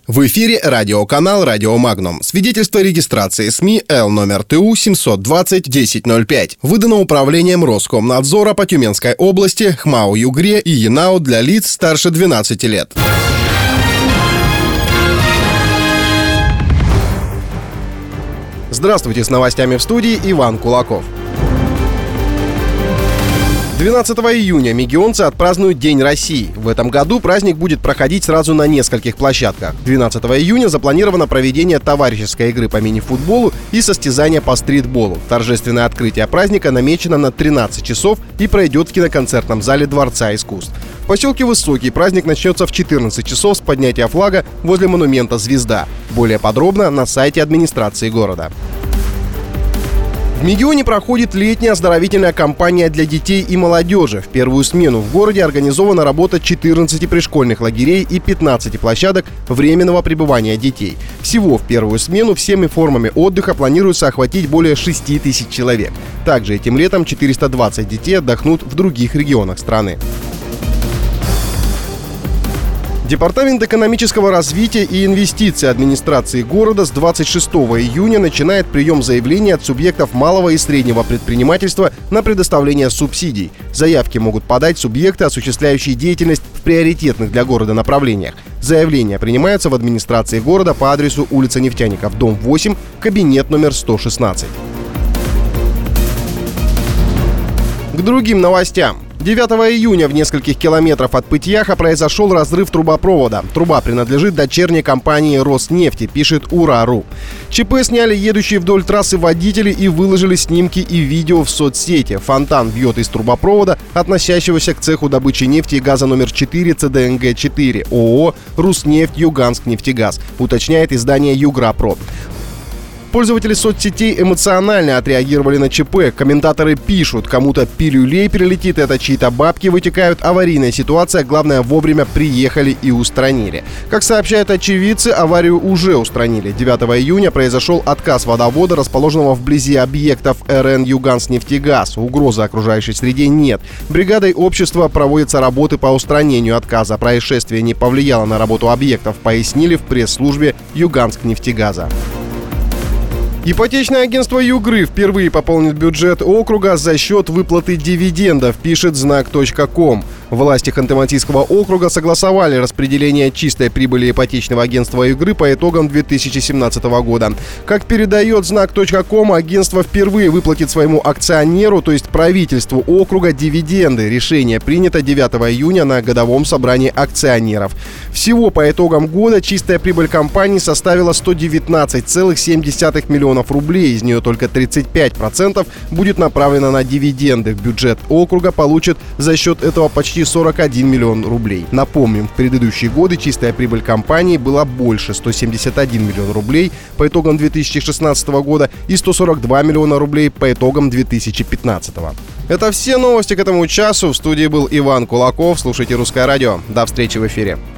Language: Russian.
В эфире радиоканал «Радио Магнум». Свидетельство регистрации СМИ Л номер ТУ 720-1005. Выдано Управлением Роскомнадзора по Тюменской области, ХМАО Югре и ЯНАО для лиц старше 12 лет. Здравствуйте, с новостями в студии Иван Кулаков. 12 июня мегионцы отпразднуют День России. В этом году праздник будет проходить сразу на нескольких площадках. 12 июня запланировано проведение товарищеской игры по мини-футболу и состязания по стритболу. Торжественное открытие праздника намечено на 13 часов и пройдет в киноконцертном зале Дворца искусств. В поселке Высокий праздник начнется в 14 часов с поднятия флага возле монумента «Звезда». Более подробно на сайте администрации города. В Мегионе проходит летняя оздоровительная кампания для детей и молодежи. В первую смену в городе организована работа 14 пришкольных лагерей и 15 площадок временного пребывания детей. Всего в первую смену всеми формами отдыха планируется охватить более 6 тысяч человек. Также этим летом 420 детей отдохнут в других регионах страны. Департамент экономического развития и инвестиций администрации города с 26 июня начинает прием заявлений от субъектов малого и среднего предпринимательства на предоставление субсидий. Заявки могут подать субъекты, осуществляющие деятельность в приоритетных для города направлениях. Заявления принимаются в администрации города по адресу улица Нефтяников, дом 8, кабинет номер 116. К другим новостям. 9 июня в нескольких километрах от Пытьяха произошел разрыв трубопровода. Труба принадлежит дочерней компании «Роснефти», пишет Ура.ру. ЧП сняли едущие вдоль трассы водители и выложили снимки и видео в соцсети. Фонтан бьет из трубопровода, относящегося к цеху добычи нефти и газа номер 4 ЦДНГ-4 ООО «Руснефть Юганск-нефтегаз», уточняет издание «Югра.Про». Пользователи соцсетей эмоционально отреагировали на ЧП. Комментаторы пишут: кому-то пилюлей прилетит, это чьи-то бабки вытекают, аварийная ситуация, главное вовремя приехали и устранили. Как сообщают очевидцы, аварию уже устранили. 9 июня произошел отказ водовода, расположенного вблизи объектов РН «Юганск-нефтегаз». Угрозы окружающей среде нет. Бригадой общества проводятся работы по устранению отказа. Происшествие не повлияло на работу объектов, пояснили в пресс-службе «Юганск-нефтегаза». Ипотечное агентство «Югры» впервые пополнит бюджет округа за счет выплаты дивидендов, пишет знак.ком. Власти Ханты-Мансийского округа согласовали распределение чистой прибыли ипотечного агентства «Югры» по итогам 2017 года. Как передает знак.ком, агентство впервые выплатит своему акционеру, то есть правительству округа, дивиденды. Решение принято 9 июня на годовом собрании акционеров. Всего по итогам года чистая прибыль компании составила 119,7 миллионов рублей. Из нее только 35% будет направлено на дивиденды. В бюджет округа получат за счет этого почти 41 миллион рублей. Напомним, в предыдущие годы чистая прибыль компании была больше — 171 миллион рублей по итогам 2016 года и 142 миллиона рублей по итогам 2015. Это все новости к этому часу. В студии был Иван Кулаков. Слушайте «Русское радио». До встречи в эфире.